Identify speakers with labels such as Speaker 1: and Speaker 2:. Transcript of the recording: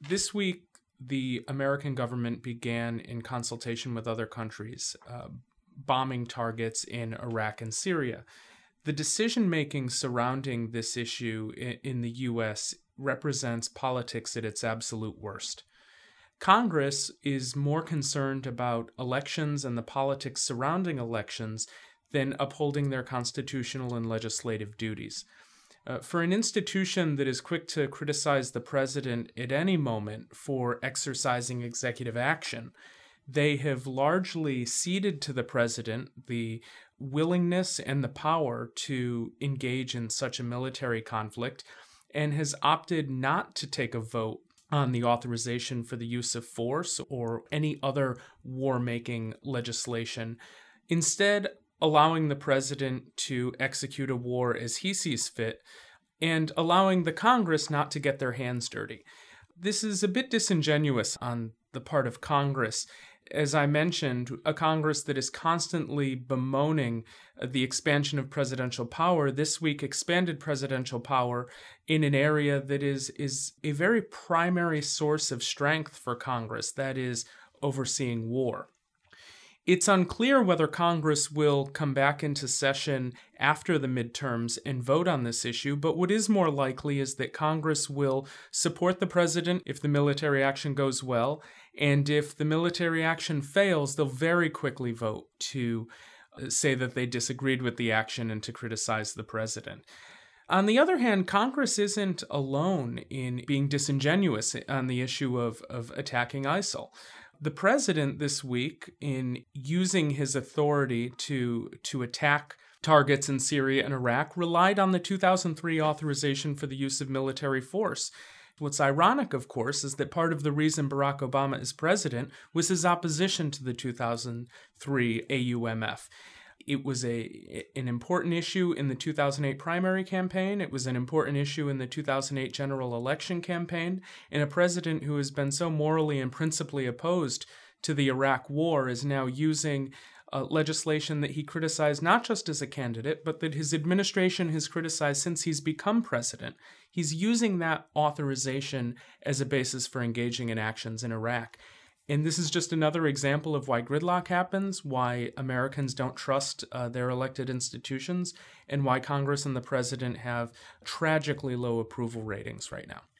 Speaker 1: This week, the American government began, in consultation with other countries, bombing targets in Iraq and Syria. The decision-making surrounding this issue in the U.S. represents politics at its absolute worst. Congress is more concerned about elections and the politics surrounding elections than upholding their constitutional and legislative duties. For an institution that is quick to criticize the president at any moment for exercising executive action, they have largely ceded to the president the willingness and the power to engage in such a military conflict, and has opted not to take a vote on the authorization for the use of force or any other war-making legislation, instead allowing the president to execute a war as he sees fit, and allowing the Congress not to get their hands dirty. This is a bit disingenuous on the part of Congress. As I mentioned, a Congress that is constantly bemoaning the expansion of presidential power, this week expanded presidential power in an area that is a very primary source of strength for Congress, that is, overseeing war. It's unclear whether Congress will come back into session after the midterms and vote on this issue, but what is more likely is that Congress will support the president if the military action goes well, and if the military action fails, they'll very quickly vote to say that they disagreed with the action and to criticize the president. On the other hand, Congress isn't alone in being disingenuous on the issue of attacking ISIL. The president this week, in using his authority to attack targets in Syria and Iraq, relied on the 2003 authorization for the use of military force. What's ironic, of course, is that part of the reason Barack Obama is president was his opposition to the 2003 AUMF. It was an important issue in the 2008 primary campaign. It was an important issue in the 2008 general election campaign. And a president who has been so morally and principally opposed to the Iraq war is now using legislation that he criticized not just as a candidate, but that his administration has criticized since he's become president. He's using that authorization as a basis for engaging in actions in Iraq. And this is just another example of why gridlock happens, why Americans don't trust their elected institutions, and why Congress and the president have tragically low approval ratings right now.